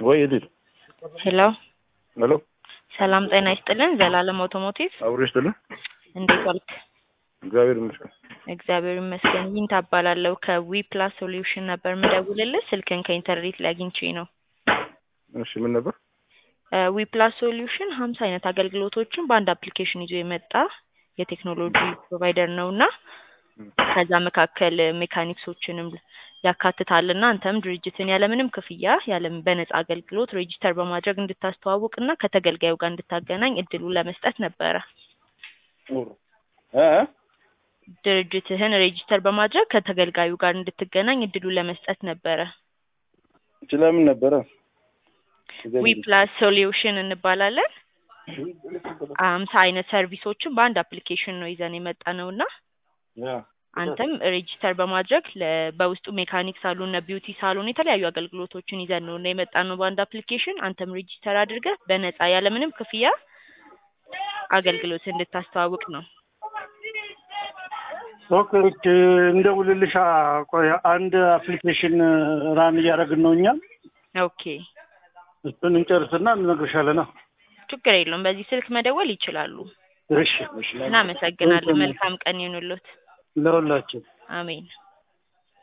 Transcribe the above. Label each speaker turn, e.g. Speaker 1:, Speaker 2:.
Speaker 1: ወይ እድል
Speaker 2: ሄሎ
Speaker 1: ሄሎ
Speaker 2: ሰላም ጤና ይስጥልን። ዘላለም አውቶሞቲቭ
Speaker 1: አብሮሽ ተለ
Speaker 2: እንዴት ዋልክ?
Speaker 1: እግዚአብሔር ይመስገን።
Speaker 2: እግዚአብሔር ይመስገን። ይህን ታባላለሁ ከዊ ፕላስ ሶሉሽን ነበር ምደውልልህ። ስልክን ከኢንተርኔት ላይ አግኝቼ ነው።
Speaker 1: እሺ ምን ነበር?
Speaker 2: ዊ ፕላስ ሶሉሽን 50 አይነት አገልግሎቶችን በአንድ አፕሊኬሽን ይዞ የመጣ የቴክኖሎጂ ፕሮቫይደር ነውና ከዛ መካከል ሜካኒክሶችንም ያካትታልና አንተም ድርጅትን ያለምንም ክፍያ በነፃ አገልግሎት ሬጂስተር በማድረግ እንድታስተዋውቅና ከተገልጋዩ ጋር እንድታገናኝ እድሉን ለመስጠት ነበረ። ድርጅትህን ሬጂስተር በማድረግ ከተገልጋዩ ጋር እንድትገናኝ እድሉን ለመስጠት ነበረ።
Speaker 1: ስለምን ነበረ?
Speaker 2: ዊ ፕላስ ሶሉሽን እንባላለን። 50 አይነት ሰርቪሶችን በአንድ አፕሊኬሽን ነው ይዘን የመጣነውና አንተም ሬጂስተር በማድረግ በውስጡ ሜካኒክ ሳሎን እና ቢዩቲ ሳሎን የተለያዩ አገልግሎቶችን ይዘን ነው የመጣነው በአንድ አፕሊኬሽን። አንተም ሬጂስተር አድርገህ በነፃ ያለምንም ክፍያ አገልግሎት እንድታስተዋውቅ ነው።
Speaker 3: ኦኬ እንደውልልሻ ቆይ አንድ አፕሊኬሽን ራን እያደረግን ነው እኛ።
Speaker 2: ኦኬ
Speaker 3: እሱን እንጨርስና እንነግርሻለን።
Speaker 2: ችግር የለውም። በዚህ ስልክ መደወል ይችላሉ።
Speaker 3: እሺ
Speaker 2: እናመሰግናለን። መልካም ቀን ይሁንልዎት።
Speaker 3: ለሁላችን
Speaker 2: አሜን።